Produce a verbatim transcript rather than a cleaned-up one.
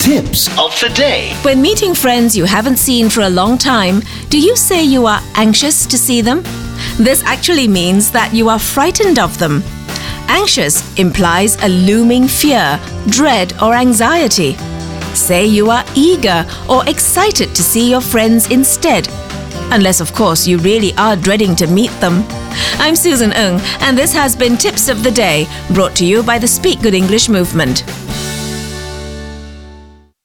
Tips of the day. When meeting friends you haven't seen for a long time, do you say you are anxious to see them? This actually means that you are frightened of them. Anxious implies a looming fear, dread, or anxiety. Say you are eager or excited to see your friends instead. Unless, of course, you really are dreading to meet them. I'm Susan Ng, and this has been Tips of the Day, brought to you by the Speak Good English movement.